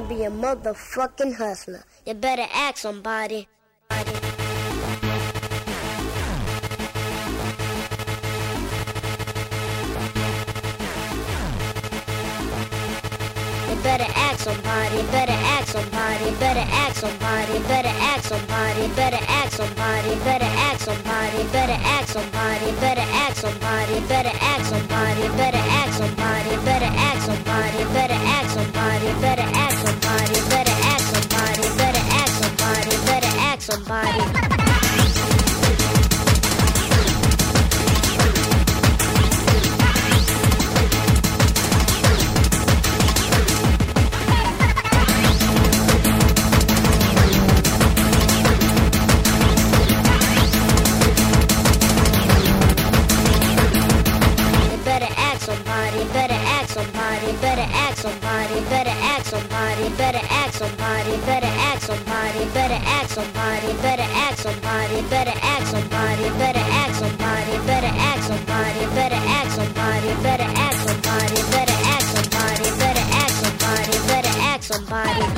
be a motherfucking hustler. You better ask somebody. Better ask somebody, better ask somebody, better ask somebody, better ask somebody, better ask somebody, better ask somebody, better ask somebody, better ask somebody, better ask somebody, better ask somebody, better ask somebody, better ask somebody, better ask somebody, better ask somebody, better ask somebody, better ask somebody. Better ask somebody, better ask somebody, better ask somebody, better ask somebody, better ask somebody, better ask somebody, better ask somebody, better ask somebody, better ask somebody, better ask somebody, better ask somebody, better ask somebody, better ask somebody, better ask somebody, better ask somebody.